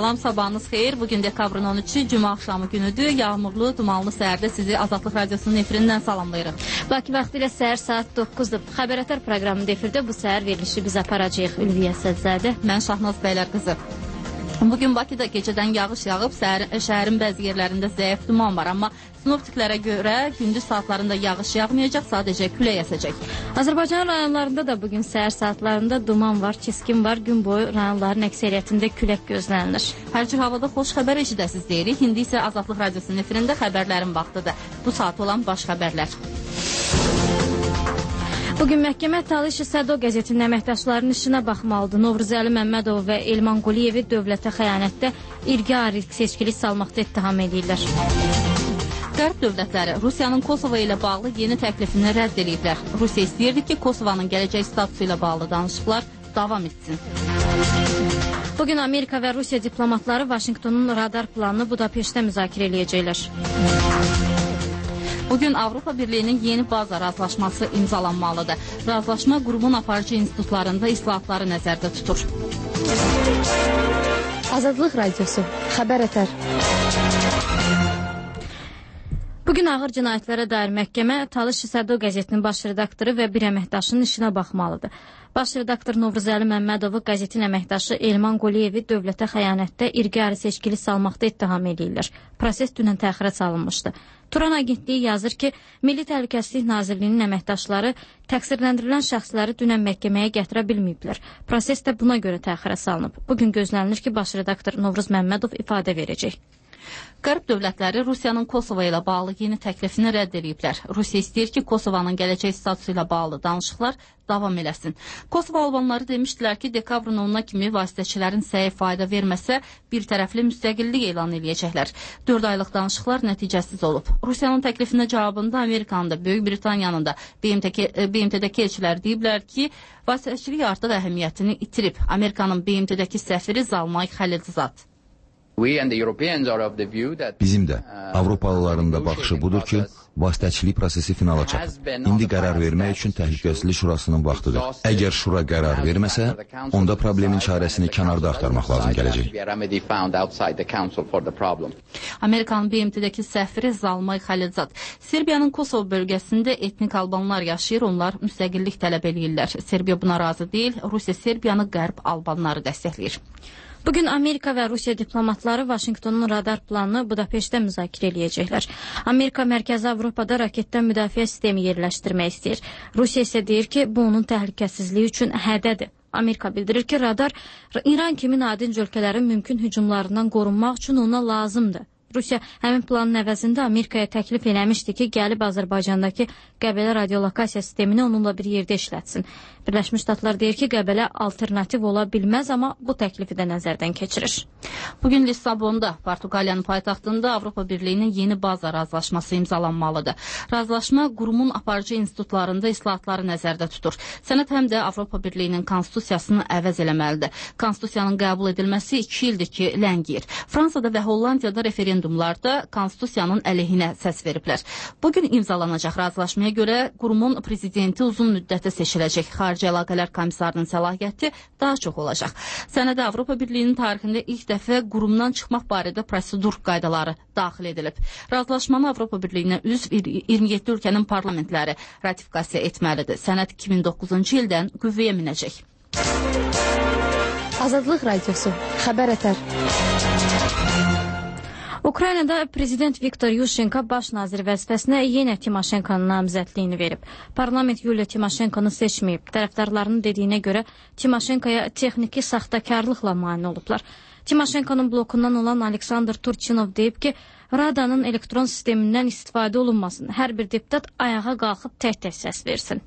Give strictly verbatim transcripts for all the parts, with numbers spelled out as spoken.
Salam, sabahınız xeyir. Bugün dekabrın on üçü, cümə axşamı günüdür. Yağmurlu, dumanlı səhərdə sizi Azadlıq Radiosunun efirindən salamlayırıq. Bakı vaxtı ilə səhər saat doqquzdur. Xəbərətər proqramının efirdə bu səhər verilişi biz aparacağıq. Ülviyə Sədzədə. Mən Şahnaz Bəylər qızı. Bugün Bakıda gecədən yağış yağıb, səhər, şəhərin bəzi yerlərində zəif duman var, amma sinoptiklərə görə gündüz saatlarında yağış yağmayacaq, sadəcə külək əsəcək. Azərbaycan rayonlarında da bugün səhər saatlarında duman var, çiskin var, gün boyu rayonların əksəriyyətində külək gözlənilir. Hər cür havada xoş xəbər eşidəsiz deyirik, indi isə Azadlıq Radiosunun efirində xəbərlərin vaxtıdır. Bu saat olan baş xəbərlər. Bugün məhkəmə Talış Sədo qəzetinin əməkdaşlarının işinə baxmalıdır. Novruzəli Məmmədov və Elman Quliyevi dövlətə xəyanətdə irqi seçkilik salmaqda ittiham edirlər. Qərb dövlətləri Rusiyanın Kosovo ilə bağlı yeni təklifini rədd ediblər. Rusiya istəyirdi ki, Kosovanın gələcək statusu ilə bağlı danışıqlar davam etsin. Bugün Amerika və Rusiya diplomatları Vaşinqtonun radar planını Budapeştdə müzakirə edəcəklər. Bugün Avropa Birliyinin yeni baza razılaşması imzalanmalıdır. Razılaşma qurumun aparıcı institutlarında islahatları nəzərdə tutur. Azadlıq Radiosu, xəbərətər. Bugün ağır cinayətlərə dair məhkəmə Talış Sədo qəzetinin baş redaktoru və bir əməkdaşının işinə baxmalıdır. Baş redaktor Novruzəli Məmmədovu qəzetin əməkdaşı Elman Quliyevi dövlətə xəyanətdə irqi seçkili salmaqda ittiham edirlər. Proses dünən təxirə salınmışdı. Turan agentliyi yazır ki, Milli Təhlükəsizlik Nazirliyinin əməkdaşları təqsirləndirilən şəxsləri dünən məhkəməyə gətirə bilməyiblər. Proses də buna görə təxirə salınıb. Bugün gözlənilir ki, baş redaktor Novruz Məmmədov ifadə verəcək. Qərb dövlətləri Rusiyanın Kosovo ilə bağlı yeni təklifini rədd ediblər. Rusiya istəyir ki, Kosovanın gələcək statusu ilə bağlı danışıqlar davam eləsin. Kosovo albanları demişdilər ki, dekabrın onuna kimi vasitəçilərin səyi fayda verməsə, bir tərəfli müstəqillik elan eləyəcəklər. dörd aylıq danışıqlar nəticəsiz olub. Rusiyanın təklifinə cavabında Amerikanın da, Böyük Britaniyanın da B M T-dəki elçilər deyiblər ki, vasitəçilik artıq əhəmiyyətini itirib. Amerikanın B M T-dəki səfiri Zalmay Xəlilzad. Bizim də Avropalıların da baxışı budur ki, vasitəçilik prosesi finala çatıb. İndi qərar vermək üçün Təhlükəsizlik Şurasının vaxtıdır. Əgər Şura qərar verməsə, onda problemin çarəsini kənarda axtarmaq lazım gələcək. Amerikanın B M T-dəki səfiri Zalmay Xəlilzad. Serbiyanın Kosovo bölgəsində etnik albanlar yaşayır, onlar müstəqillik tələb edirlər. Serbiya buna razı deyil, Rusiya Serbiyanı qərb albanları dəstəkləyir. Bugün Amerika və Rusiya diplomatları Vaşinqtonun radar planını Budapeştdə müzakirə eləyəcəklər. Amerika Mərkəzi Avropada raketdən müdafiə sistemi yerləşdirmək istəyir. Rusiya isə deyir ki, bu onun təhlükəsizliyi üçün hədədir. Amerika bildirir ki, radar İran kimi nadinc ölkələrin mümkün hücumlarından qorunmaq üçün ona lazımdır. Rusiya həmin planın əvəzində Amerikaya təklif eləmişdi ki, gəlib Azərbaycandakı Qəbələ radiolokasiya sistemini onunla bir yerdə işlətsin. Birləşmiş Ştatlar deyir ki, Qəbələ alternativ ola bilməz, amma bu təklifi də nəzərdən keçirir. Bugün Lissabonda, Portuqaliyanın paytaxtında Avropa Birliyinin yeni baza razılaşması imzalanmalıdır. Razılaşma qurumun aparıcı institutlarında islahatları nəzərdə tutur. Sənəd həm də Avropa Birliyinin konstitusiyasını əvəz eləməlidir. Konstitusiyanın qəbul edilməsi iki ildir ki, ləngiyir. Fransada və Hollandiyada referendumlarda konstitusiyanın əleyhinə səs veriblər. Bugün imzalanacaq razılaşmaya görə qurumun prezidenti uzun müddətə seçiləcək. Xarici Əlaqələr Komissarının səlahiyyəti daha çox olacaq. Sənədə Avropa Birliyinin tarixində ilk dəfə qurumdan çıxmaq barədə prosedur qaydaları daxil edilib. Razılaşmanı Avropa Birliyinə üzv iyirmi yeddi ölkənin parlamentləri ratifikasiya etməlidir. Sənəd iki min doqquzuncu ildən qüvvəyə minəcək. Azadlıq Radiosu, xəbərətər. Ukraynada prezident Viktor Yushchenko baş nazir vəzifəsinə yenə Timoşenkonun namizədliyini verib. Parlament Yuliya Timoşenkonu seçməyib. Tərəfdarlarının dediyinə görə Timoşenkoya texniki saxtakarlıqla mane olublar. Timoşenkonun blokundan olan Aleksandr Turchinov deyib ki, Radanın elektron sistemindən istifadə olunmasın. Hər bir deputat ayağa qalxıb tək-tək səs versin.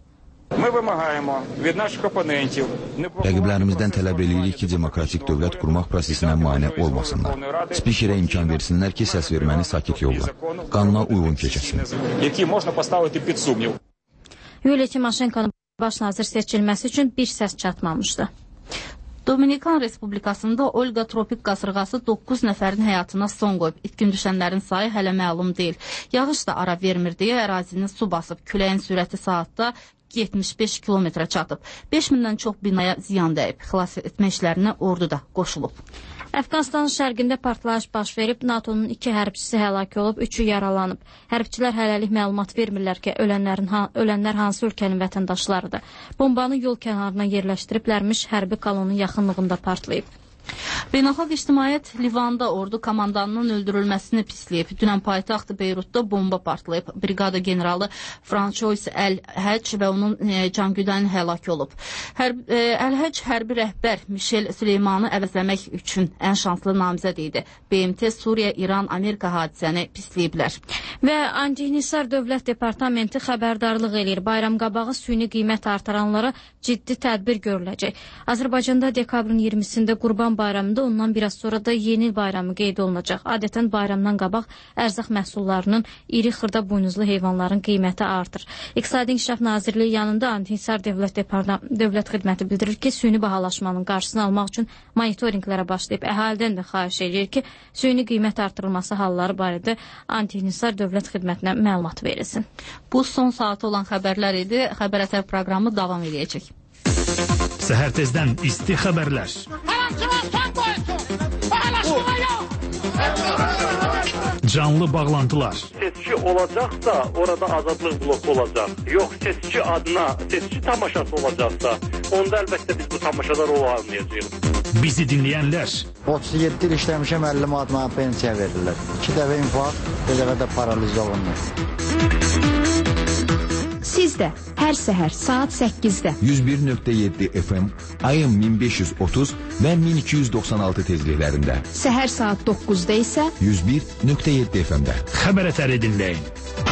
Rəqiblərimizdən tələb edirik ki, demokratik dövlət qurmaq prosesinə mane olmasınlar. Spikerə imkan versinlər ki, səs verməni sakit yolla. Qanuna uyğun keçəsin. Yuliya Timoşenkonun baş nazir seçilməsi üçün bir səs çatmamışdı. Dominikan Respublikasında Olga tropik qasırğası doqquz nəfərin həyatına son qoyub. İtkin düşənlərin sayı hələ məlum deyil. Yağış da ara vermir deyə ərazini su basıb. Küləyin sürəti saatda yetmiş beş kilometrə çatıb. beş mindən çox binaya ziyan dəyib. Xilas etmə işlərinə ordu da qoşulub. Əfqanistanın şərqində partlayış baş verib, NATO'nun iki hərbçisi həlak olub, üçü yaralanıb. Hərbçilər hələlik məlumat vermirlər ki, ölənlərin ha ölənlər hansı ölkənin vətəndaşlarıdır. Bombanı yol kənarına yerləşdiriblərmiş, hərbi kolonun yaxınlığında partlayıb. Beynəlxalq ictimaiyyət Livanda ordu komandanının öldürülməsini pisləyib. Dünən paytaxt Beyrutda bomba partlayıb. Briqada generalı Francois Əl-Həc və onun e, cangüdəni həlak olub. Hər, e, Əl-Həc hərbi rəhbər Michel Süleymanı əvəzləmək üçün ən şanslı namizəd idi. B M T, Suriya, İran, Amerika hadisəni pisləyiblər. Və Antihisar Dövlət Departamenti xəbərdarlıq eləyir. Bayram qabağı süni qiymət artıranlara ciddi tədbir görüləcək. Azərbaycanda dekabrın iyirmisində Qurban bayramında, ondan biraz sonra da yeni il bayramı qeyd olunacaq. Adətən bayramdan qabaq ərzaq məhsullarının, iri xırda buynuzlu heyvanların qiyməti artır. İqtisadi İnkişaf Nazirliyi yanında Antihisar Dövlət Dövlət Xidməti bildirir ki, süni bahalaşmanın qarşısını almaq üçün monitorinqlərə başlayıb. Əhalidən də xahiş edir ki, süni qiymət artırılması halları barədə Antihisar Dövlət Xidmətinə məlumat verilsin. Bu son saatı olan xəbərlər idi. Xəbər əsər proqramı davam edəcək. Səhər tezdən isti xəbərlər. Canlı bağlantılar. Seçki olacaqsa, orada azadlıq bloku olacaq. Yox, seçki adına, seçki tamaşası olacaqsa, onda əlbəttə biz bu tamaşada rol almayacağıq. Bizi dinləyənlər. otuz yeddi il işləmişəm, əlli manat mənə pensiya verirlər. İki dəfə infarkt, bir dəfə də paraliz olunmuş. Siz də hər səhər saat səkkizdə yüz bir nöqtə yeddi F M, ayın min beş yüz otuz və min iki yüz doxsan altı tezliklərində. Səhər saat doqquzda isə yüz bir nöqtə yeddi F M-də. Xəbər əsəri dinləyin.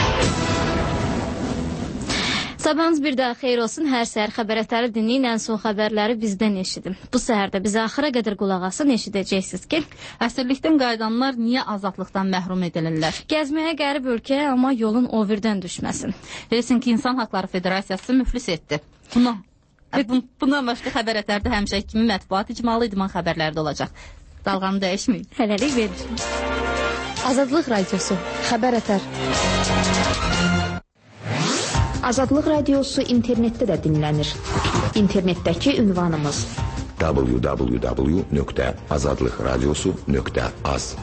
Sabahınız bir daha xeyir olsun. Hər səhər xəbər əsəri dinləyin, ən son xəbərləri bizdən eşidin. Bu səhər də bizi axıra qədər qulaq asın, eşidəcəksiniz ki, əsirlikdən qayıdanlar niyə azadlıqdan məhrum edilirlər? Gəzməyə qərib ölkə, amma yolun overdən düşməsin. Helsinki İnsan Haqları Federasiyası müflis etdi. Buna, bundan başqa xəbər əsərdə həmişə kimi mətbuat icmalı idman xəbərlərdə olacaq. Dalğanı dəyişməyin. Hələlik verir. Azadlıq Radiosu, xəbər əsər. Azadlıq Radiosu internetdə də dinlənir. İnternetdəki ünvanımız w w w nöqtə azadlıqradiosu nöqtə az.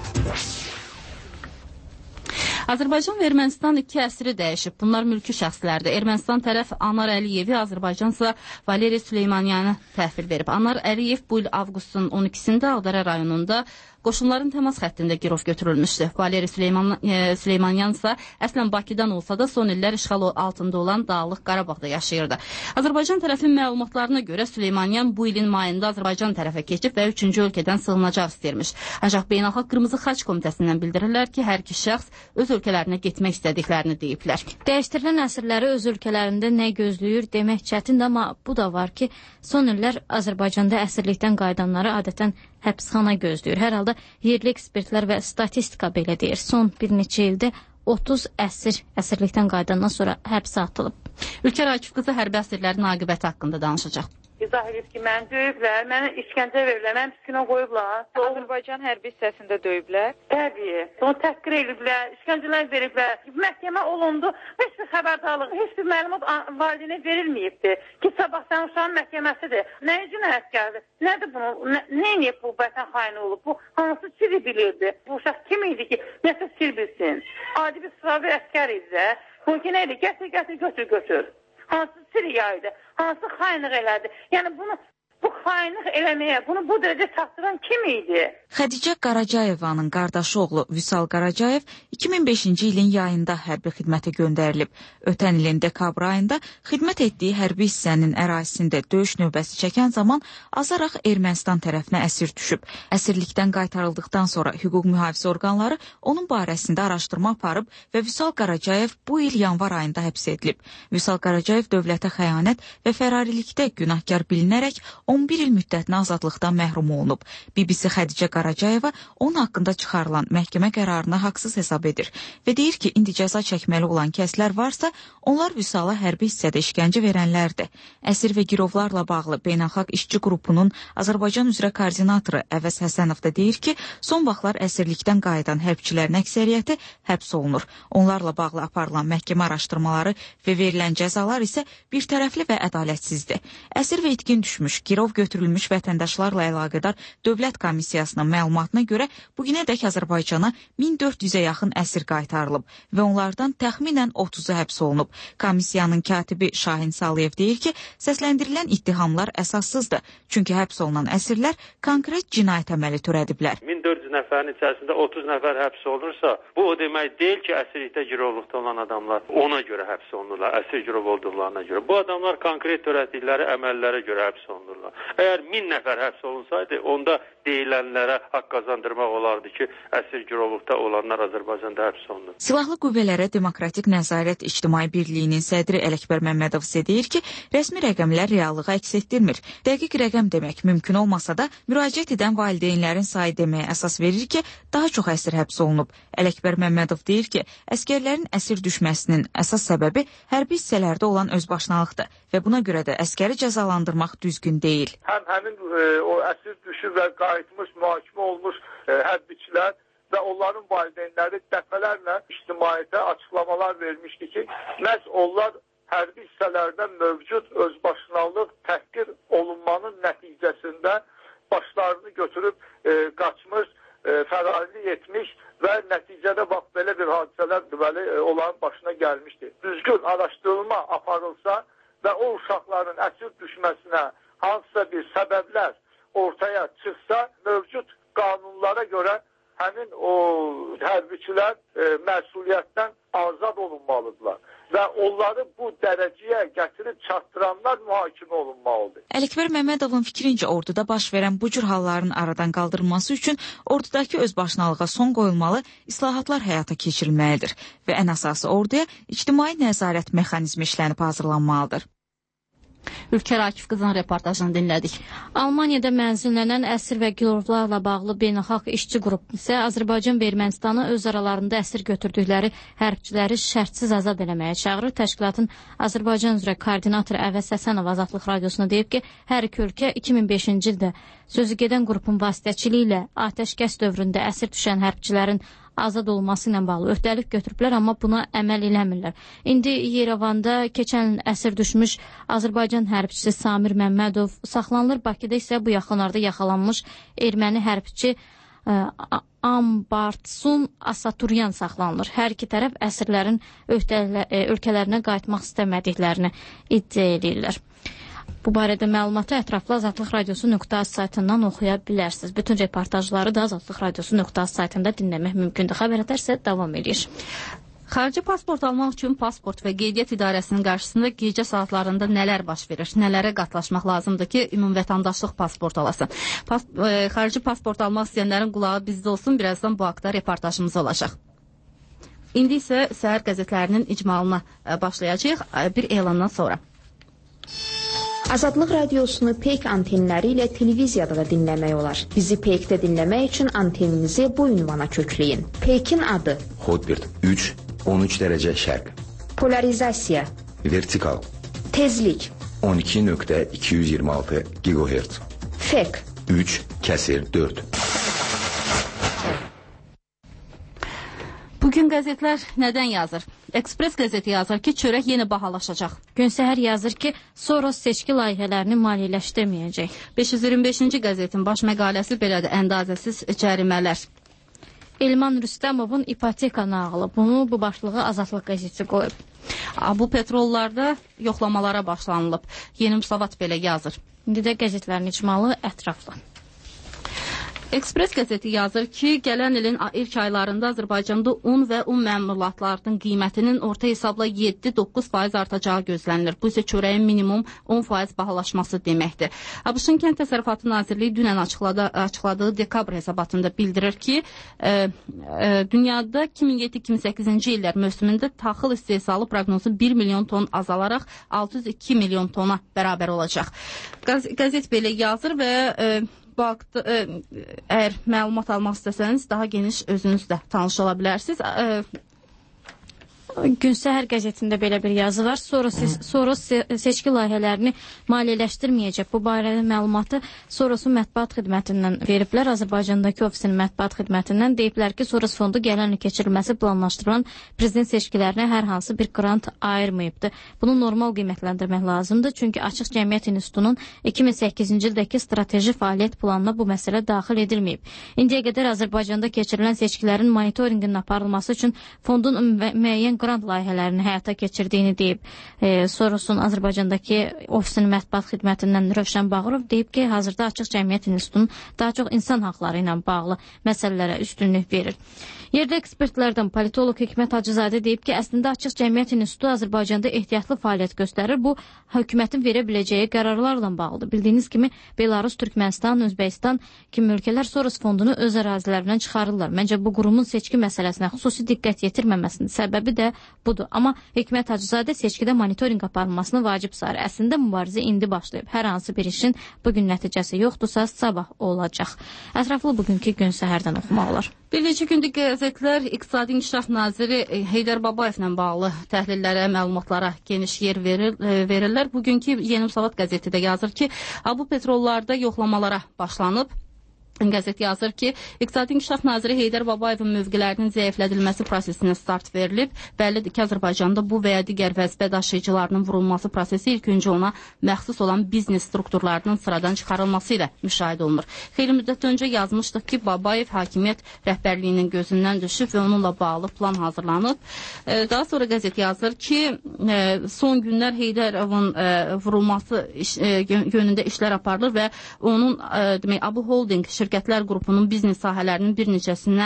Azərbaycan və Ermənistan iki əsiri dəyişib. Bunlar mülki şəxslərdir. Ermənistan tərəf Anar Əliyevi, Azərbaycan isə Valeri Süleymanyanı təhvil verib. Anar Əliyev bu il avqustun on ikisində Ağdərə rayonunda qoşunların təmas xəttində girov götürülmüşdü. Valeri Süleyman, e, Süleymanyan isə əslən Bakıdan olsa da son illər işğal altında olan Dağlıq Qarabağda yaşayırdı. Azərbaycan tərəfin məlumatlarına görə Süleymanyan bu ilin mayında Azərbaycan tərəfə keçib və üçüncü ölkədən sığınacaq istəyirmiş. Ancaq Beynəlxalq Qırmızı Xaç Komitəsindən bildirirlər ki, hər iki şəxs öz ölkələrinə getmək istədiklərini deyiblər. Dəyişdirilən əsirləri öz ölkələrində nə gözləyir demək çətindir, amma bu da var ki, son illər Azərbaycanda əsirlikdən qayıdanları adətən həbsxana gözləyir. Hər halda yerli ekspertlər və statistika belə deyir. Son bir neçə ildə otuz əsir əsirlikdən qayıdandan sonra həbsə atılıb. Ülkər Akif qızı hərbi əsirlərin aqibəti haqqında danışacaq. İzah edib ki, məni döyüblər, məni işgəncə verirlər, məni psikina qoyublar. Azərbaycan hərbi hissəsində döyüblər. Təbii, onu təhqir ediblər, işgəncələr veriblər. Məhkəmə olundu, heç bir xəbərdarlıq, heç bir məlumat valideynə verilməyibdir ki, sabahdan uşağın məhkəməsidir. Nə cinayət gəldi? Nədir bunu? Nə, nə edib bu vətən xaini olub? Bu hansı sirri bilirdi? Bu uşaq kim idi ki, nəsə sir bilsin? Adi bir sıravi əskər idi də. Bu ki, nə idi? Gətir, gətir, götür, götür. Hansı siriyaydı, hansı xainlik elədi. Yəni bunu, bu xainlik eləməyə, bunu bu dərəcə çatdıran kim idi? Xədicə Qaracayevanın qardaşı oğlu Vüsal Qaracayev iki min beşinci ilin yayında hərbi xidmətə göndərilib. Ötən ilin dekabr ayında xidmət etdiyi hərbi hissənin ərazisində döyüş növbəsi çəkən zaman azaraq Ermənistan tərəfinə əsir düşüb. Əsirlikdən qaytarıldıqdan sonra hüquq mühafizə orqanları onun barəsində araşdırma aparıb və Vüsal Qaracayev bu il yanvar ayında həbs edilib. Vüsal Qaracayev dövlətə xəyanət və fərarilikdə günahkar bilinərək on bir il müddətinə azadlıqdan məhrum olunub. B B C Xədicə Qaracayeva onun haqqında çıxarılan məhkəmə qərarını haqsız hesab edir və deyir ki, indi cəza çəkməli olan kəslər varsa, onlar Vüsala hərbi hissədə işgəncə verənlərdir. Əsir və girovlarla bağlı Beynəlxalq İşçi Qrupunun Azərbaycan üzrə koordinatoru Əvəz Həsənov da deyir ki, son vaxtlar əsirlikdən qayıdan hərbçilərin əksəriyyəti həbs olunur. Onlarla bağlı aparılan məhkəmə araşdırmaları və verilən cəzalar isə birtərəfli və ədalətsizdir. Əsir və itkin düşmüş, girov götürülmüş vətəndaşlarla əlaqədar Dövlət Komissiyasının məlumatına görə bugünədək Azərbaycana min dörd yüzə yaxın əsir qaytarılıb və onlardan təxminən otuzu həbs olunub. Komissiyanın katibi Şahin Saliyev deyir ki, səsləndirilən ittihamlar əsassızdır. Çünki həbs olunan əsirlər konkret cinayət əməli törədiblər. min dörd yüz nəfərin içərisində otuz nəfər həbs olunursa, bu o demək deyil ki, əsirlikdə girovluqda olan adamlar ona görə həbs olunurlar, əsir girov olduqlarına görə. Bu adamlar konkret törətdikləri əməllərə görə həbs olunurlar. Əgər min nəfər həbs olunsaydı, onda deyilənlərə haqq qazandırmaq olardı ki, əsir girovluqda olanlar Azərbaycanda həbs olunur. Silahlı qüvvələrə Demokratik Nəzarət İctimai Birliyinin sədri Ələkbər Məmmədov isə deyir ki, rəsmi rəqəmlər reallığı əks etdirmir. Dəqiq rəqəm demək mümkün olmasa da, müraciət edən valideynlərin sayı deməyə əsas verir ki, daha çox əsir həbs olunub. Ələkbər Məmmədov deyir ki, əskərlərin əsir düşməsinin əsas səbəbi hərbi hissələrdə olan özbaşınalıqdır və buna görə də əskəri cəzalandırmaq düzgün deyil. Həm həmin e, o əsir düşüb və qayıtmış, mühakimə olmuş e, hərbiçilər və onların valideynləri dəfələrlə ictimaiyyətə açıqlamalar vermişdi ki, məhz onlar hərbi hissələrdə mövcud özbaşınalıq təhqir olunmanın nəticəsində başlarını götürüb e, qaçmış, e, fərarlik etmiş və nəticədə bax belə bir hadisələr deməli e, onların başına gəlmişdi. Düzgün araşdırılma aparılsa və o uşaqların əsir düşməsinə hansısa bir səbəblər ortaya çıxsa, mövcud qanunlara görə həmin o hərbiçilər e, məsuliyyətdən azad olunmalıdırlar və onları bu dərəcəyə gətirib çatdıranlar mühakimə olunmalıdır. Ələkbər Məmmədovun fikrincə orduda baş verən bu cür halların aradan qaldırılması üçün ordudakı özbaşınalığa son qoyulmalı, islahatlar həyata keçirilməlidir və ən əsası orduya ictimai nəzarət mexanizmi işlənib hazırlanmalıdır. Ülker Akif qızın reportajını dinlədik. Almaniyada mənzillənən əsir və girovlarla bağlı beynəlxalq işçi qrup isə Azərbaycan və Ermənistanı öz aralarında əsir götürdükləri hərbçiləri şərtsiz azad eləməyə çağırır. Təşkilatın Azərbaycan üzrə koordinatoru Əvəz Həsənov Azadlıq Radiosuna deyib ki, hər iki ölkə iki min beşinci ildə sözü gedən qrupun vasitəçiliyi ilə atəşkəs dövründə əsir düşən hərbçilərin azad olması ilə bağlı öhdəlik götürüblər, amma buna əməl eləmirlər. İndi Yerevanda keçən il əsir düşmüş Azərbaycan hərbçisi Samir Məmmədov saxlanılır. Bakıda isə bu yaxınlarda yaxalanmış erməni hərbçi Ambartsun Asaturyan saxlanılır. Hər iki tərəf əsirlərin ölkələrinə qayıtmaq istəmədiklərini iddia edirlər. Bu barədə məlumatı ətraflı Azadlıq Radiosu nöqtə az saytından oxuya bilərsiniz. Bütün reportajları da Azadlıq Radiosu nöqtə az saytında dinləmək mümkündür. Xəbərlər isə davam edir. Xarici pasport almaq üçün pasport və qeydiyyat idarəsinin qarşısında gecə saatlarında nələr baş verir? Nələrə qatlaşmaq lazımdır ki, ümumvətəndaşlıq pasport alasın? Pas e, xarici pasport almaq istəyənlərin qulağı bizdə olsun. Birazdan bu haqda reportajımız olacaq. İndi isə səhər qəzetlərinin icmalına başlayacağıq bir elandan sonra. Azadlıq Radiosunu Peyk antenləri ilə televiziyada da dinləmək olar. Bizi Peykdə dinləmək üçün anteninizi bu ünvana kökləyin. Peykin adı Hotbird üç on üç dərəcə şərq. Polarizasiya Vertikal Tezlik on iki nöqtə iki yüz iyirmi altı gigahertz. Fek üç kəsir dörd. Bugün qəzetlər nədən yazır? Ekspres qəzeti yazır ki, çörək yenə bahalaşacaq. Gün səhər yazır ki, Soros seçki layihələrini maliyyələşdirməyəcək. beş yüz iyirmi beşinci qəzetin baş məqaləsi belədir, əndazəsiz cərimələr. Elman Rüstəmovun ipoteka nağılı. Bunu bu başlığı Azadlıq qəzeti qoyub. Bu petrollarda yoxlamalara başlanılıb. Yeni Müsavat belə yazır. İndi də qəzetlərin icmalı ətraflı. Ekspres qəzeti yazır ki, gələn ilin ilk aylarında Azərbaycanda un və un məmulatlarının qiymətinin orta hesabla yeddi doqquz faiz artacağı gözlənilir. Bu isə çörəyin minimum on faiz bahalaşması deməkdir. ABŞ-ın Kənd Təsərrüfatı Nazirliyi dünən açıqladı, açıqladığı dekabr hesabatında bildirir ki, e, e, dünyada iki min yeddi iki min səkkizinci illər mövsümündə taxıl istehsalı proqnozu bir milyon ton azalaraq altı yüz iki milyon tona bərabər olacaq. Qaz qəzet belə yazır və e, Bu haqda, ə, əgər məlumat almaq istəsəniz, daha geniş özünüz də tanış ola bilərsiniz. Ə, Gün Səhər qəzetində belə bir yazı var. Soros, Soros seçki layihələrini maliyyələşdirməyəcək. Bu barədə məlumatı Sorosun mətbuat xidmətindən veriblər. Azərbaycandakı ofisinin mətbuat xidmətindən deyiblər ki, Soros fondu gələn il keçirilməsi planlaşdırılan prezident seçkilərinə hər hansı bir qrant ayırmayıbdır. Bunu normal qiymətləndirmək lazımdır. Çünki Açıq Cəmiyyət İnstitutunun iki min səkkizinci ildəki strateji fəaliyyət planına bu məsələ daxil edilməyib. İndiyə qədər Azərbaycanda keçirilən seçkilərin monitorinqinin aparılması üçün fondun müəyyən qrant layihələrini həyata keçirdiyini deyib. E, Sorosun Azərbaycandakı ofisinin mətbuat xidmətindən Rövşən Bağırov deyib ki, hazırda Açıq Cəmiyyət İnstitutunun daha çox insan haqları ilə bağlı məsələlərə üstünlük verir. Yerdə ekspertlərdən politoloq Hikmət Hacızadə deyib ki, əslində Açıq Cəmiyyət İnstitutu Azərbaycanda ehtiyatlı fəaliyyət göstərir. Bu, hökumətin verə biləcəyi qərarlarla bağlıdır. Bildiyiniz kimi, Belarus, Türkmənistan, Özbəkistan kimi ölkələr Soros fondunu öz ərazilərindən çıxarırlar. Məncə, bu qurumun seçki məsələsinə xüsusi diqqət yetirməməsinin səbəbi də budur. Amma Hikmət Hacızadə seçkidə monitorinq aparılmasını vacib sayır. Əslində, mübarizə indi başlayıb. Hər hansı bir işin bugün nəticəsi yoxdursa, sabah olacaq. Ətraflı bugünkü Gün Səhərdən oxumaq olar. Bir neçə gündür qəzetlər İqtisadi İnkişaf Naziri Heydər Babayevlə bağlı təhlillərə, məlumatlara geniş yer verir, verirlər. Bugünkü Yeni Müsavat qəzeti də yazır ki, bu petrollarda yoxlamalara başlanıb. Qəzet yazır ki, İqtisadi İnkişaf Naziri Heydər Babayevin mövqilərinin zəiflədilməsi prosesinə start verilib. Bəllidir ki, Azərbaycanda bu və ya digər vəzifə daşıyıcılarının vurulması prosesi ilk öncə ona məxsus olan biznes strukturlarının sıradan çıxarılması ilə müşahidə olunur. Xeyli müddət öncə yazmışdıq ki, Babayev hakimiyyət rəhbərliyinin gözündən düşüb və onunla bağlı plan hazırlanıb. Daha sonra qəzet yazır ki, son günlər Heydərovun vurulması yönündə işlər aparılır və onun demək, Abu Holding şirkətlər qrupunun biznes sahələrinin bir neçəsinə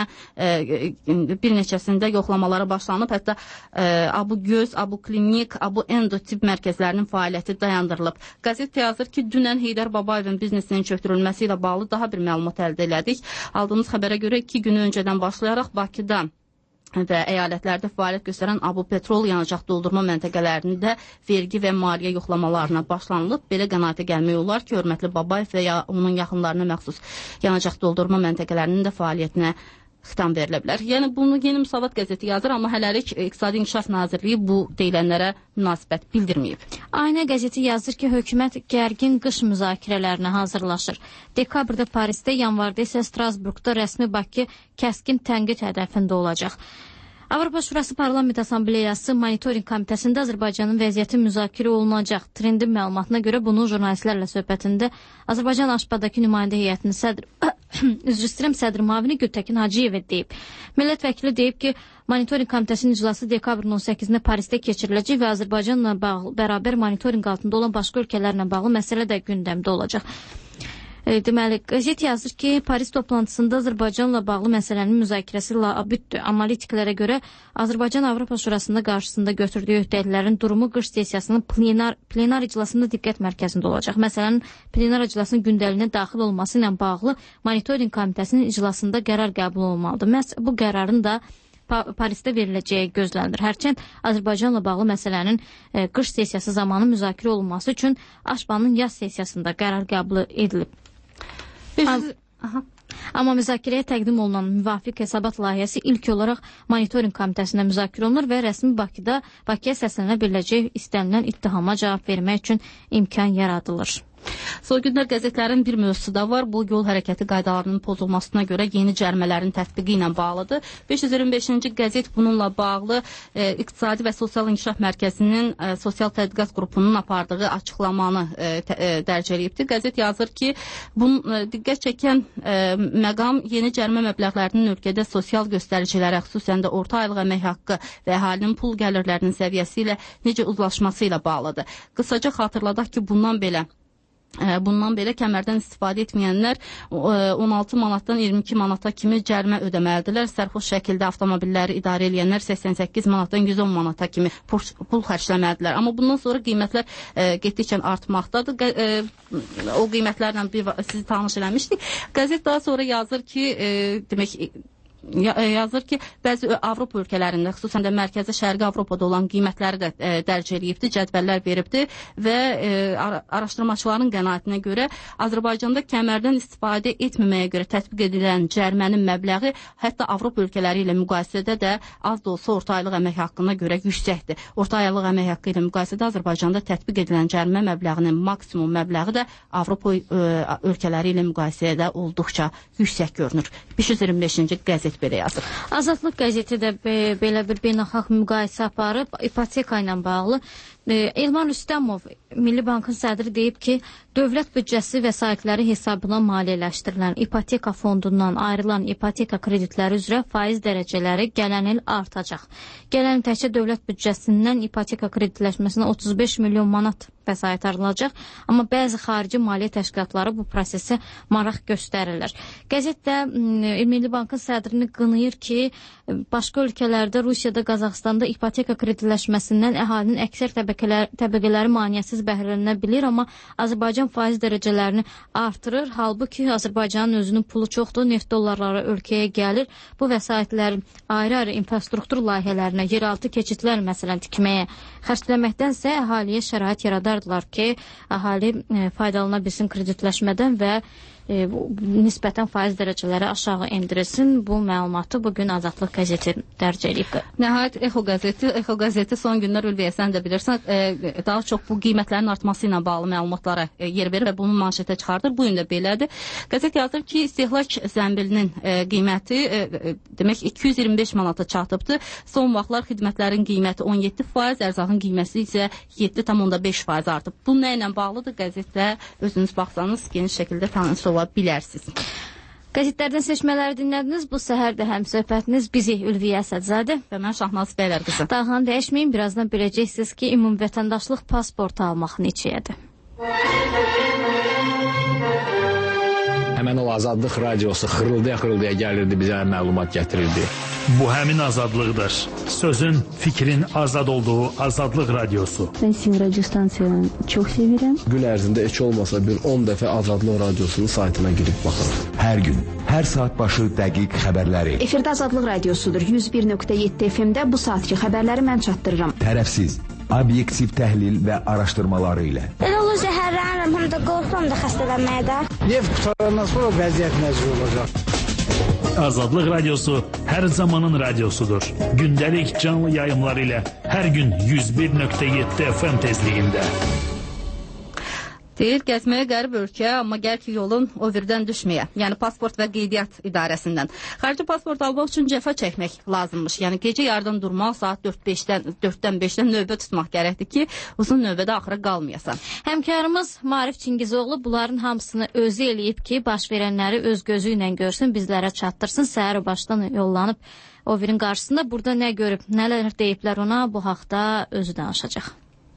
bir neçəsində yoxlamalara başlanıb. Hətta Abu Göz, Abu Klinik, Abu Endo tip mərkəzlərinin fəaliyyəti dayandırılıb. Qəzet yazır ki, dünən Heydər Babayevin biznesinin çöktürülməsi ilə bağlı daha bir məlumat əldə elədik. Aldığımız xəbərə görə iki gün öncədən başlayaraq Bakıda və əyalətlərdə fəaliyyət göstərən Abu Petrol yanacaq doldurma məntəqələrində vergi və maliyyə yoxlamalarına başlanılıb. Belə qənaətə gəlmək olar ki, hörmətli Babayev və ya onun yaxınlarına məxsus yanacaq doldurma məntəqələrinin də fəaliyyətinə xitam verilə bilər. Yəni, bunu Yeni Müsavat qəzeti yazır, amma hələlik İqtisadi İnkişaf Nazirliyi bu deyilənlərə münasibət bildirməyib. Aynə qəzeti yazır ki, hökumət gərgin qış müzakirələrinə hazırlaşır. Dekabrda Parisdə, yanvarda isə Strasburqda rəsmi Bakı kəskin tənqid hədəfində olacaq. Avropa Şurası Parlament Assambleyası Monitoring Komitəsində Azərbaycanın vəziyyəti müzakirə olunacaq. Trendin məlumatına görə bunu jurnalistlərlə söhbətində Azərbaycan Aşpadakı nümayəndə heyətinin sədr üzr istəyirəm, sədr müavini Gültəkin Hacıyev deyib. Millət vəkili deyib ki, Monitoring Komitəsinin iclası dekabrın on səkkizində Parisdə keçiriləcək və Azərbaycanla bağlı, bərabər monitoring altında olan başqa ölkələrlə bağlı məsələ də gündəmdə olacaq. Deməli, qəzet yazır ki, Paris toplantısında Azərbaycanla bağlı məsələnin müzakirəsi labüddür. Analitiklərə görə Azərbaycan Avropa Şurasında qarşısında götürdüyü öhdəliklərin durumu qış sessiyasının plenar, plenar iclasında diqqət mərkəzində olacaq. Məsələnin plenar iclasının gündəliyinə daxil olması ilə bağlı Monitoring Komitəsinin iclasında qərar qəbul olmalıdır. Məhz bu qərarın da Parisdə veriləcəyi gözlənilir. Hərçənd Azərbaycanla bağlı məsələnin e, qış sessiyası zamanı müzakirə olunması üçün Aşbanın yaz sessiyasında qərar qəbul edilib. Am Amma müzakirəyə təqdim olunan müvafiq hesabat layihəsi ilk olaraq Monitoring Komitəsində müzakirə olunur və rəsmi Bakıda Bakıya səslənə biləcək istənilən ittihama cavab vermək üçün imkan yaradılır. Son günlər qəzetlərin bir mövzusu da var. Bu, yol hərəkəti qaydalarının pozulmasına görə yeni cərimələrin tətbiqi ilə bağlıdır. beş yüz iyirmi beşinci qəzet bununla bağlı e, İqtisadi və Sosial İnkişaf Mərkəzinin e, Sosial Tədqiqat Qrupunun apardığı açıqlamanı e, tə, e, dərc edibdir. Qəzet yazır ki, bunun e, diqqət çəkən e, məqam yeni cərimə məbləğlərinin ölkədə sosial göstəricilərə, xüsusən də orta aylıq əmək haqqı və əhalinin pul gəlirlərinin səviyyəsi ilə necə uzlaşması ilə bağlıdır. Qısaca xatırladaq ki, bundan belə Bundan belə kəmərdən istifadə etməyənlər on altı manatdan iyirmi iki manata kimi cərimə ödəməlidirlər. Sərxoş şəkildə avtomobilləri idarə edənlər səksən səkkiz manatdan yüz on manata kimi pul xərcləməlidirlər. Amma bundan sonra qiymətlər e, getdikcə artmaqdadır. E, o qiymətlərlə bir, sizi tanış eləmişdik. Qəzet daha sonra yazır ki, e, demək yazır ki, bəzi Avropa ölkələrində, xüsusən də Mərkəzi Şərqi Avropada olan qiymətləri də e, dərc eləyibdir, cədvəllər veribdir və e, araşdırmaçıların qənaətinə görə Azərbaycanda kəmərdən istifadə etməməyə görə tətbiq edilən cərimənin məbləği hətta Avropa ölkələri ilə müqayisədə də az da olsa orta aylıq əmək haqqına görə yüksəkdir. Orta aylıq əmək haqqı ilə müqayisədə Azərbaycanda tətbiq edilən cərimə məbləğinin maksimum məbləği də Avropa e, ölkələri ilə müqayisədə olduqca yüksək görünür. beş yüz iyirmi beşinci qəzet belə yazır. Azadlıq qəzeti də be, belə bir beynəlxalq müqayisə aparıb ipoteka ilə bağlı. E, Elman Rüstəmov, Milli Bankın sədri deyib ki, dövlət büdcəsi vəsaitləri hesabına maliyyələşdirilən ipoteka fondundan ayrılan ipoteka kreditləri üzrə faiz dərəcələri gələn il artacaq. Gələn il təkcə dövlət büdcəsindən ipoteka kreditləşməsinə otuz beş milyon manat vəsait ayrılacaq, amma bəzi xarici maliyyə təşkilatları bu prosesə maraq göstərirlər. Qəzet də Milli Bankın sədrini qınayır ki, başqa ölkələrdə, Rusiyada, Qazaxstanda ipoteka kreditləşməsindən əhalinin əksər təbəqələri, təbəqələri maneəsiz bəhrələnə bilir, amma Azərbaycan faiz dərəcələrini artırır. Halbuki Azərbaycanın özünün pulu çoxdur, neft dollarları ölkəyə gəlir. Bu vəsaitlərin ayrı-ayrı infrastruktur layihələrinə, yeraltı keçidlər məsələn tikməyə xərcləməkdənsə əhaliyə şərait yaradardılar ki, əhali e, faydalana bilsin kreditləşmədən və E, nisbətən faiz dərəcələri aşağı endirilsin. Bu məlumatı bugün Azadlıq qəzeti dərc edib. Nəhayət Exo qəzeti, Exo qəzeti son günlər Ülviyə sən də bilirsən, e, daha çox bu qiymətlərin artması ilə bağlı məlumatlara e, yer verir və bunu manşetə çıxardır. Bu gün də belədir. Qəzet yazır ki, istehlak zəmbilinin e, qiyməti e, demək iki yüz iyirmi beş manata çatıbdır. Son vaxtlar xidmətlərin qiyməti on yeddi faiz, ərzağın qiyməti isə yeddi tam onda beş faiz artıb. Bu nə ilə bağlıdır? Qəzetdə özünüz baxsanız geniş şəkildə tanış ola bilərsiniz. Qəzetlərdən seçmələri dinlədiniz. Bu səhər də həm söhbətiniz bizi Ülviyə Əsədzadə və mən Şahnaz Bəylər qızı. Dağını dəyişməyin, birazdan biləcəksiniz ki, ümumi vətəndaşlıq pasportu almaq neçəyədir. Həmən o Azadlıq radiosu xırıldaya-xırıldaya gəlirdi, bizə məlumat gətirirdi. Bu həmin azadlıqdır. Sözün, fikrin azad olduğu Azadlıq radiosu. Ben sizin radyo stansiyanı çok seviyorum. Gün ərzində heç olmasa bir on dəfə Azadlıq radiosunun saytına girib baxırım. Hər gün, hər saat başı dəqiq xəbərləri. Efirdə Azadlıq radiosudur. yüz bir nöqtə yeddi F M-də bu saatki xəbərləri mən çatdırıram. Tərəfsiz, obyektiv təhlil və araşdırmaları ilə. Elə olur zəhərlənirəm, həm də qorxuram da xəstələnməyə də. Neft qutarandan sonra vəziyyət necə olacaq? Azadlıq radiosu hər zamanın radiosudur. Gündəlik canlı yayımlar ilə hər gün yüz bir nöqtə yeddi F M tezliyində. Deyir, gəzməyə qərib ölkə, amma gəl ki yolun o birdən düşməyə. Yəni pasport və qeydiyyat idarəsindən. Xarici pasport almaq üçün cəfa çəkmək lazımmış. Yəni gecə yardan durmaq, saat dörddən beşdən növbə tutmaq gərəkdir ki, uzun növbədə axıra qalmayasan. Həmkarımız Marif Çingizoğlu bunların hamısını özü eləyib ki, baş verənləri öz gözü ilə görsün, bizlərə çatdırsın. Səhər başdan yollanıb o birin qarşısında. Burada nə görüb, nələr deyiblər ona, bu haqda özü danışacaq.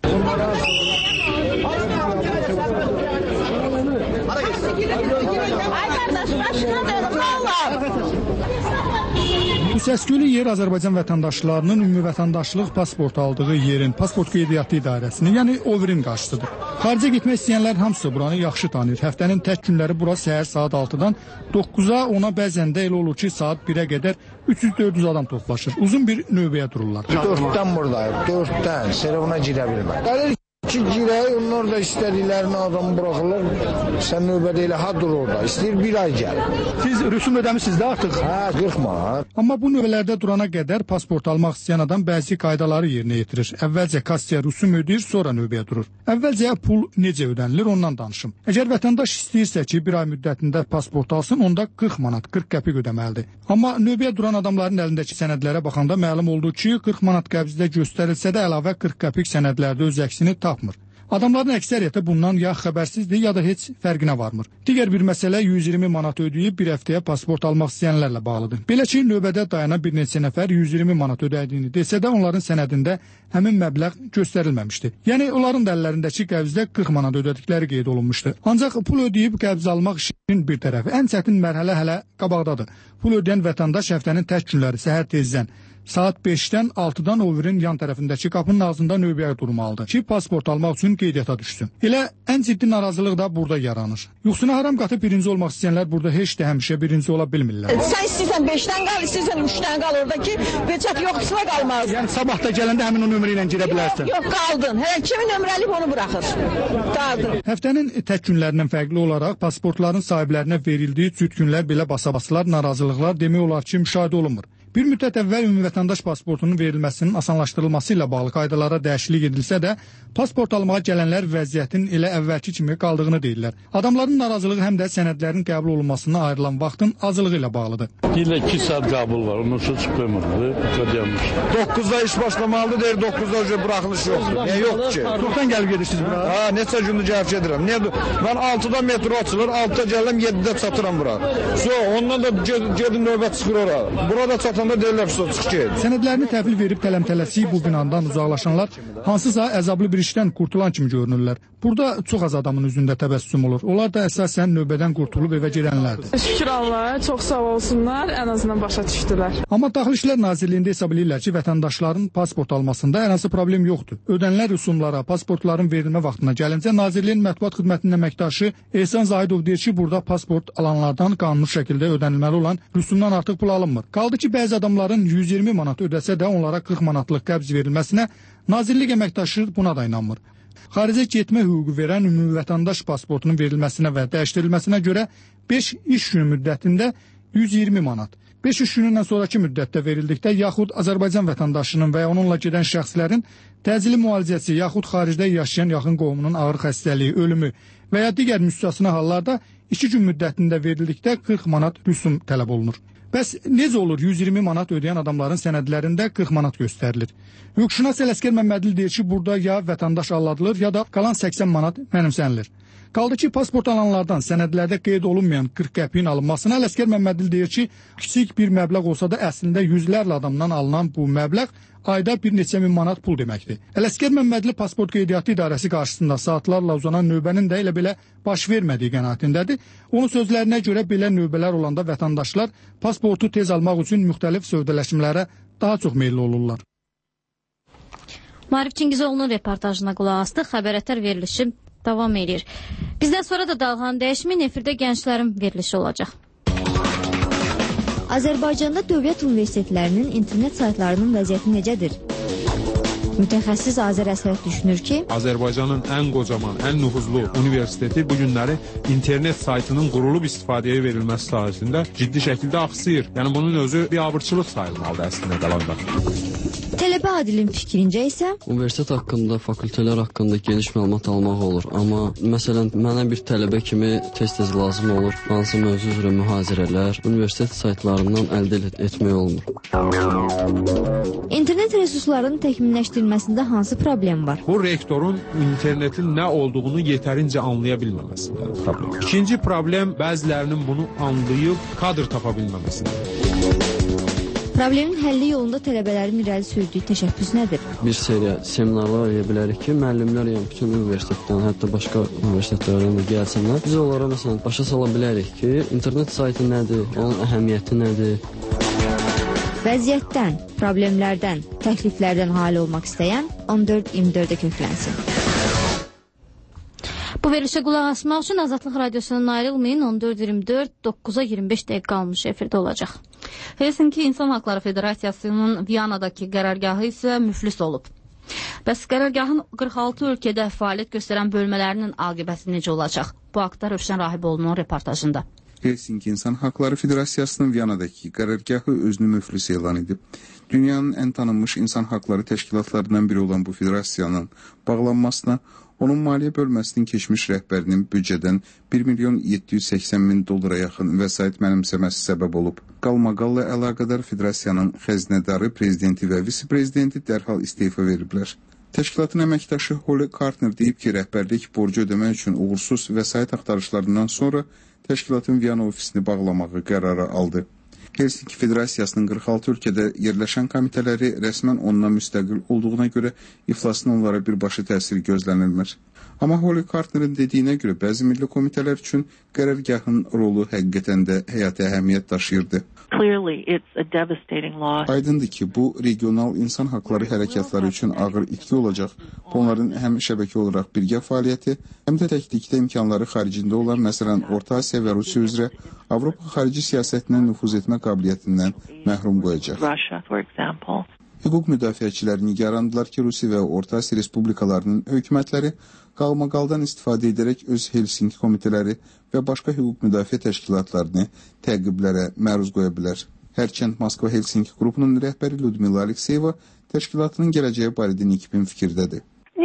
Bu səskülü yer Azərbaycan vətəndaşlarının ümumi vətəndaşlıq pasport aldığı yerin pasport qeydiyyatı idarəsinin, yəni OVIR-in qarşısıdır. Xaricə getmək istəyənlər hamısı buranı yaxşı tanıyır. Həftənin tək günləri bura səhər saat altıdan doqquza, ona bəzən də elə olur ki, saat birə qədər üç yüz dörd yüz adam toplaşır. Uzun bir növbəyə dururlar. dörddən buradayım, dörddən. Serevuna girə bilmər. Gəlir ki, girək, onlar da istədiklərini adamı buraxırlar. Sən növbədə elə ha dur orada. İstəyir bir ay gəl. Siz rüsum ödəmişsiniz də artıq? Hə, qırx manat. Amma bu növbələrdə durana qədər pasport almaq istəyən adam bəzi qaydaları yerinə yetirir. Əvvəlcə kassiya rüsum ödəyir, sonra növbəyə durur. Əvvəlcə pul necə ödənilir, ondan danışım. Əgər vətəndaş istəyirsə ki, bir ay müddətində pasport alsın, onda qırx manat, qırx qəpik ödəməlidir. Amma növbəyə duran adamların əlindəki sənədlərə baxanda məlum oldu ki, qırx manat qəbzdə göstərilsə də əlavə qırx qəpik sənədlərdə öz əksini tapmır. Adamların əksəriyyəti bundan ya xəbərsizdir, ya da heç fərqinə varmır. Digər bir məsələ yüz iyirmi manat ödəyib bir həftəyə pasport almaq istəyənlərlə bağlıdır. Belə ki, növbədə dayanan bir neçə nəfər yüz iyirmi manat ödədiyini desə də onların sənədində həmin məbləğ göstərilməmişdi. Yəni onların da əllərindəki qəbzdə qırx manat ödədikləri qeyd olunmuşdu. Ancaq pul ödəyib qəbz almaq işinin bir tərəfi. Ən çətin mərhələ hələ qabaqdadır. Pul ödəyən vətəndaş həftənin tək günləri səhər tezdən Saat beşdən altıdan Overin yan tərəfindəki qapının ağzında növbəyə durmalıdır ki, pasport almaq üçün qeydiyyata düşsün. Elə ən ciddi narazılıq da burada yaranır. Yuxusuna haram qatıb birinci olmaq istəyənlər burada heç də həmişə birinci ola bilmirlər. Sən istəyirsən beşdən qal, istəyirsən üçdən qal orada ki, peçat yoxsa qalmaz. Yəni sabah da gələndə həmin o nömrə ilə girə bilərsən. Yox, yox, qaldın. Hər kimin nömrəlib onu buraxır. Qaldın. Həftənin tək günlərindən fərqli olaraq pasportların sahiblərinə verildiyi cüt günlər belə basa-basalar, narazılıqlar demək olar ki, müşahidə olunmur. Bir müddət əvvəl ümumi vətəndaş pasportunun verilməsinin asanlaşdırılması ilə bağlı qaydalara dəyişiklik edilsə də, pasport almağa gələnlər vəziyyətin elə əvvəlki kimi qaldığını deyirlər. Adamların narazılığı həm də sənədlərin qəbul olunmasına ayrılan vaxtın azlığı ilə bağlıdır. Deyirlər iki saat qəbul var, ondan sonra çıxmırdı, qadyanmış. doqquzda iş başlamalıdır, deyir doqquzda öncə buraxılış yoxdur. Niyə yoxdur ki? Çoxdan gəlib gedirsiniz bura? Ha, neçə gündür gəlib gedirəm. Niyə? Mən altıda metro açılır, altıda gəlirəm, yeddidə çatıram bura. So, ondan da gedim növbət çıxır ora. Burada çatan Sənədlərini təhvil verib tələmtələsik bu binandan uzaqlaşanlar hansısa əzablı bir işdən qurtulan kimi görünürlər. Burada çox az adamın üzündə təbəssüm olur. Onlar da əsasən növbədən qurtulub evə girənlərdir. Şükür Allah, çox sağ olsunlar, ən azından başa düşdülər. Amma Daxili İşlər Nazirliyində hesab edirlər ki, vətəndaşların pasport almasında hər hansı problem yoxdur. Ödənilən rüsumlara, pasportların verilmə vaxtına gəlincə Nazirliyin mətbuat xidmətinin əməkdaşı Ehsan Zahidov deyir ki, burada pasport alanlardan qanuni şəkildə ödənilməli olan rüsumdan artıq pul alınmır. Qaldı ki, bəzi adamların yüz iyirmi manat ödəsə də onlara qırx manatlıq qəbz verilməsinə Nazirlik əməkdaşı buna da inanmır. Xaricə getmə hüququ verən ümumi vətəndaş pasportunun verilməsinə və dəyişdirilməsinə görə beş iş günü müddətində yüz iyirmi manat, beş iş günündən sonraki müddətdə verildikdə yaxud Azərbaycan vətəndaşının və ya onunla gedən şəxslərin təcili müalicəsi yaxud xaricdə yaşayan yaxın qohumunun ağır xəstəliyi, ölümü və ya digər müstəsna hallarda iki gün müddətində verildikdə qırx manat rüsum tələb olunur. Bəs necə olur yüz iyirmi manat ödəyən adamların sənədlərində qırx manat göstərilir? Hüquqşünas Ələsgər Məmmədli deyir ki, burada ya vətəndaş alladılır, ya da qalan səksən manat mənimsənilir. Qaldı ki, pasport alanlardan sənədlərdə qeyd olunmayan qırx qəpiyin alınmasına Ələsgər Məmmədli deyir ki, kiçik bir məbləğ olsa da əslində yüzlərlə adamdan alınan bu məbləğ ayda bir neçə min manat pul deməkdir. Ələsgər Məmmədli Pasport Qeydiyyatı İdarəsi qarşısında saatlarla uzanan növbənin də elə belə baş vermədiyi qənaətindədir. Onun sözlərinə görə belə növbələr olanda vətəndaşlar pasportu tez almaq üçün müxtəlif sövdələşmələrə daha çox meyilli olurlar. Marif Çingizoğlu'nun reportajına qulaq astıq. Xəbərətər verilişi davam edir. Bizdən sonra da Dalğanın dəyişimi efirdə gənclərin verilişi olacaq. Azərbaycanda dövlət universitetlərinin internet saytlarının vəziyyəti necədir? Mütəxəssis Azər Əsərov düşünür ki, Azərbaycanın ən qocaman, ən nüfuzlu universiteti bu günləri internet saytının qurulub istifadəyə verilməsi sayəsində ciddi şəkildə axsayır. Yəni bunun özü bir abırçılıq sayılmalıdır əslində qalanda. Tələbə Adilin fikrincə isə universitet haqqında, fakültələr haqqında geniş məlumat almaq olur. Amma məsələn, mənə bir tələbə kimi tez-tez lazım olur hansı mövzu üzrə mühazirələr universitet saytlarından əldə etmək olmur. İnternet resurslarının təkmilləşdirilməsində hansı problem var? Bu rektorun internetin nə olduğunu yetərincə anlaya bilməməsində problem. İkinci problem bəzilərinin bunu anlayıb kadr tapa bilməməsində. Problemin həlli yolunda tələbələrin irəli sürdüyü təşəbbüs nədir? Bir seriya seminarlar edə bilərik ki, müəllimlər yəni bütün universitetdən, hətta başqa universitetlərdən də gəlsənlər, biz onlara məsələn başa sala bilərik ki, internet saytı nədir, onun əhəmiyyəti nədir? Vəziyyətdən, problemlərdən, təkliflərdən hal olmaq istəyən on dörd iyirmi dördə köklənsin. Bu verilişə qulaq asmaq üçün Azadlıq Radiosundan ayrılmayın. on dörd iyirmi dörd doqquza iyirmi beş dəqiqə qalmış efirdə olacaq. Helsinki İnsan Haqları Federasiyasının Viyanadakı qərargahı isə müflis olub. Bəs qərargahın qırx altı ölkədə fəaliyyət göstərən bölmələrinin aqibəti necə olacaq? Bu haqda Rövşən Rahiboğlu'nun reportajında. Helsinki İnsan Haqları Federasiyasının Viyanadakı qərargahı özünü müflis elan edib. Dünyanın ən tanınmış insan haqları təşkilatlarından biri olan bu federasiyanın bağlanmasına, onun maliyyə bölməsinin keçmiş rəhbərinin büdcədən bir milyon yeddi yüz səksən min dollara yaxın vəsait mənimsəməsi səbəb olub. Qalmaqalla əlaqədar federasiyanın xəzinədarı, prezidenti və visi-prezidenti dərhal istefa veriblər. Təşkilatın əməkdaşı Holly Kartner deyib ki, rəhbərlik borcu ödəmək üçün uğursuz vəsait axtarışlarından sonra təşkilatın Viyana ofisini bağlamağı qərara aldı. Helsinki Federasiyasının qırx altı ölkədə yerləşən komitələri rəsmən ondan müstəqil olduğuna görə iflasın onlara birbaşa təsiri gözlənilmir. Amma Holly Kartner'ın dediyinə görə bəzi milli komitələr üçün qərargahın rolu həqiqətən də həyati əhəmiyyət daşıyırdı. Aydındır ki, bu regional insan haqları hərəkatları üçün ağır itki olacaq. Onların həm şəbəkə olaraq birgə fəaliyyəti, həm də təklikdə imkanları xaricində olan, məsələn, Orta Asiya və Rusiya üzrə Avropa xarici siyasətinə nüfuz etmə qabiliyyətindən məhrum qoyacaq. Hüquq müdafiəçiləri nigarandılar ki, Rusiya və Orta Asiya respublikalarının hökumətləri qalmaqaldan istifadə edərək öz Helsinki komitələri və başqa hüquq müdafiə təşkilatlarını təqiblərə məruz qoya bilər. Hərçənd Moskva Helsinki qrupunun rəhbəri Lyudmila Alekseyeva təşkilatının gələcəyi barədə nikbin fikirdədir.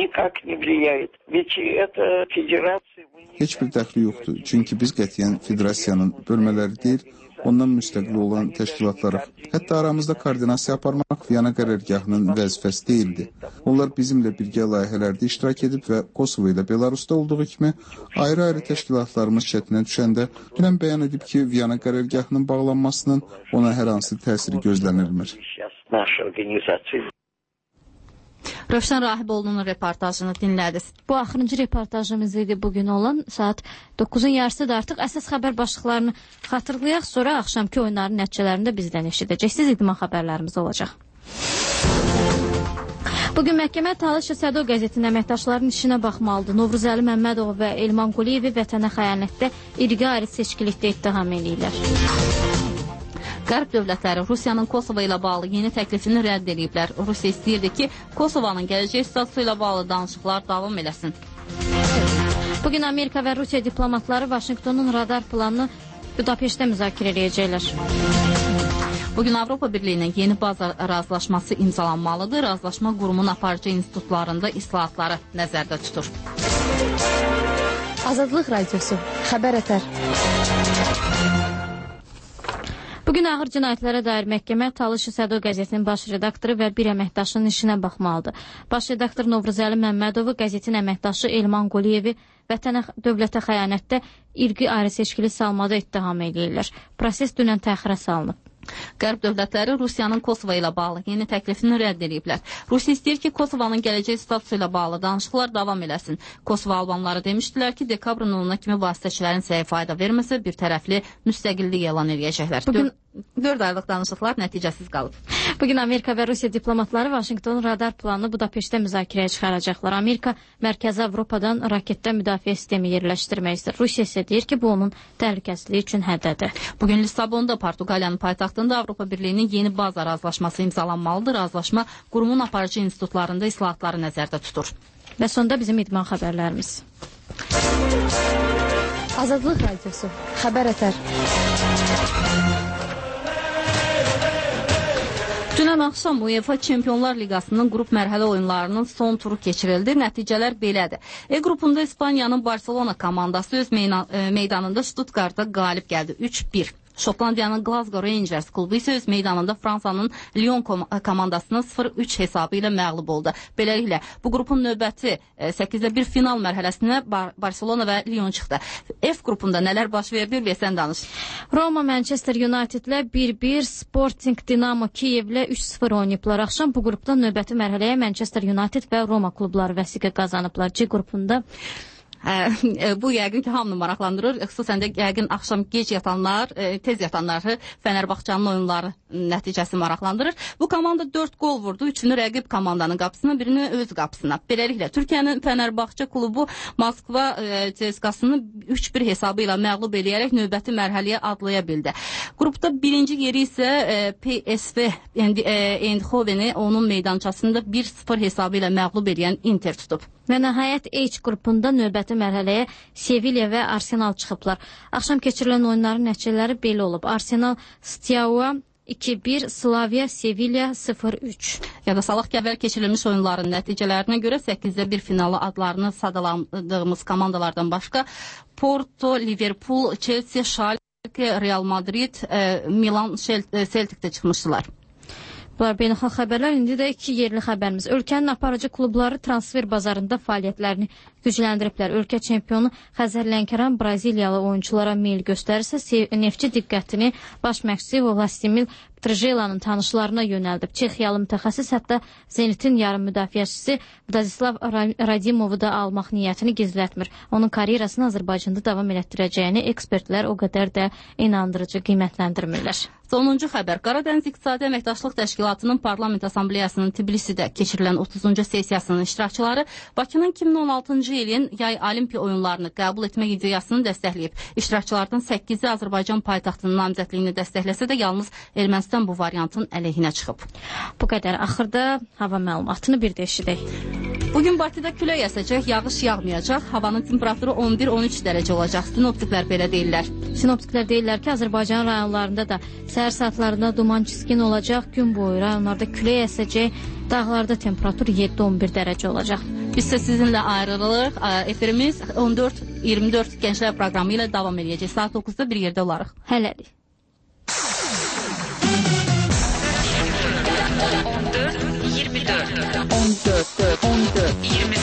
Heç bir dəxli yoxdur, çünki biz qətiyyən federasiyanın bölmələri deyil, ondan müstəqil olan təşkilatlarıq. Hətta aramızda koordinasiya aparmaq Viyana qərargahının vəzifəsi deyildi. Onlar bizimlə birgə layihələrdə iştirak edib və Kosovo ilə Belarusda olduğu kimi ayrı-ayrı təşkilatlarımız çətinə düşəndə dünən bəyan edib ki, Viyana qərargahının bağlanmasının ona hər hansı təsiri gözlənilmir. Rövşən Rahiboğlu'nun reportajını dinlədiniz. Bu axırıncı reportajımız idi bugün olan. Saat doqquzun yarısıdır artıq. Əsas xəbər başlıqlarını xatırlayaq, sonra axşamki oyunların nəticələrini də bizdən eşidəcəksiniz. İdman xəbərlərimiz olacaq. Bugün məhkəmə Talış Sədo qəzetinin əməkdaşlarının işinə baxmalıdır. Novruzəli Məmmədov və Elman Quliyevi vətənə xəyanətdə irqi ayrı seçkilikdə ittiham edirlər. Qərb dövlətləri Rusiyanın Kosovo ilə bağlı yeni təklifini rədd ediblər. Rusiya istəyirdi ki, Kosovanın gələcək statusu ilə bağlı danışıqlar davam eləsin. Bugün Amerika və Rusiya diplomatları Vaşinqtonun radar planını Budapeştdə müzakirə edəcəklər. Bugün Avropa Birliyinin yeni baza razılaşması imzalanmalıdır. Razılaşma qurumun aparıcı institutlarında islahatları nəzərdə tutur. Azadlıq Radiosu, xəbər ətər. Bugün ağır cinayətlərə dair məhkəmə Talış Sədo qəzetinin baş redaktoru və bir əməkdaşının işinə baxmalıdır. Baş redaktor Novruzəli Məmmədovu, qəzetin əməkdaşı Elman Quliyevi vətənə dövlətə xəyanətdə irqi ayrı seçkili salmada ittiham edirlər. Proses dünən təxirə salınıb. Qərb dövlətləri Rusiyanın Kosovo ilə bağlı yeni təklifini rədd ediblər. Rusiya istəyir ki, Kosovanın gələcək statusu ilə bağlı danışıqlar davam eləsin. Kosovo albanları demişdilər ki, dekabrın onuna kimi vasitəçilərin səyə fayda verməsə bir tərəfli müstəqillik elan edəcəklər. Bugün dörd aylıq danışıqlar nəticəsiz qalıb. Bugün Amerika və Rusiya diplomatları Vaşinqtonun radar planını Budapeştdə müzakirəyə çıxaracaqlar. Amerika Mərkəzi Avropadan raketdə müdafiə sistemi yerləşdirmək istəyir. Rusiya isə deyir ki, bu onun təhlükəsizliyi üçün həddədir. Bugün Lissabonda Portuqaliyanın paytaxtında Avropa Birliyinin yeni baza razılaşması imzalanmalıdır. Razılaşma qurumun aparıcı institutlarında islahatları nəzərdə tutur. Və sonda bizim idman xəbərlərimiz. Azadlıq Radiosu, xəbər ətər. Dünən axşam UEFA Çempionlar Liqasının qrup mərhələ oyunlarının son turu keçirildi. Nəticələr belədir. E qrupunda İspaniyanın Barcelona komandası öz meydanında Stuttgartda qalib gəldi. üç bir. Şotlandiyanın Glasgow Rangers klubu isə öz meydanında Fransanın Lyon komandasına sıfır üç hesabı ilə məğlub oldu. Beləliklə, bu qrupun növbəti səkkizdə bir final mərhələsinə Bar Barcelona və Lyon çıxdı. F qrupunda nələr baş verdi, və sən danış. Roma Manchester Unitedlə bir bir, Sporting Dinamo Kiyevlə üç sıfır oynayıblar. Axşam bu qrupda növbəti mərhələyə Manchester United və Roma klubları vəsiqə qazanıblar. C qrupunda bu yəqin ki, hamını maraqlandırır. Xüsusən də yəqin axşam gec yatanlar, tez yatanları Fənərbağçanın oyunları nəticəsi maraqlandırır. Bu komanda dörd gol vurdu. Üçünü rəqib komandanın qapısına, birini öz qapısına. Beləliklə, Türkiyənin Fənərbağça klubu Moskva C S K A-sını üç bir hesabı ilə məğlub edərək növbəti mərhələyə adlaya bildi. Qrupda birinci yeri isə P S V Eindhoveni onun meydançasında bir sıfır hesabı ilə məğlub edən Inter tutub. Və nəhayət H qrupunda növbəti mərhələyə Sevilla və Arsenal çıxıblar. Axşam keçirilən oyunların nəticələri belə olub. Arsenal Steaua iki bir, Slavia Sevilla sıfır üç. Ya da salaq ki, əvvəl keçirilmiş oyunların nəticələrinə görə səkkizdə bir finalı adlarını sadalandığımız komandalardan başqa Porto, Liverpool, Chelsea, Schalke, Real Madrid, Milan, Celtic'də çıxmışdılar. Bunlar beynəlxalq xəbərlər. İndi də iki yerli xəbərimiz. Ölkənin aparıcı klubları transfer bazarında fəaliyyətlərini gücləndiriblər. Ölkə çempionu Xəzər Lənkəran Braziliyalı oyunculara meyil göstərirsə, Neftçi diqqətini baş məşqçisi Vladimir Trjelanın tanışlarına yönəldib. Çexiyalı mütəxəssis hətta Zenitin yarım müdafiəçisi Vladislav Radimovu da almaq niyyətini gizlətmir. Onun karyerasını Azərbaycanda davam elətdirəcəyini ekspertlər o qədər də inandırıcı qiymətləndirmirlər. Sonuncu xəbər. Qaradəniz İqtisadi Əməkdaşlıq Təşkilatının Parlament Assambleyasının Tbilisidə keçirilən otuzuncu sessiyasının iştirakçıları Bakının iki min on altıncı ilin yay olimpiya oyunlarını qəbul etmək ideyasını dəstəkləyib. İştirakçılardan səkkizi Azərbaycan paytaxtının namizədliyini dəstəkləsə də yalnız Ermənistan bu variantın əleyhinə çıxıb. Bu qədər. Axırda hava məlumatını bir də eşidək. Bugün Bakıda külək əsəcək, yağış yağmayacaq, havanın temperaturu on bir on üç dərəcə olacaq. Sinoptiklər belə deyirlər. Sinoptiklər deyirlər ki, Azərbaycan rayonlarında da səhər saatlarında duman çiskin olacaq, gün boyu rayonlarda külək əsəcək, dağlarda temperatur yeddi on bir dərəcə olacaq. Biz isə sizinlə ayrılırıq. Efirimiz on dörd iyirmi dörd Gənclər proqramı ilə davam edəcək. Saat doqquzda bir yerdə olarıq. Hələlik. on dörd iyirmi dörd on dörd iyirmi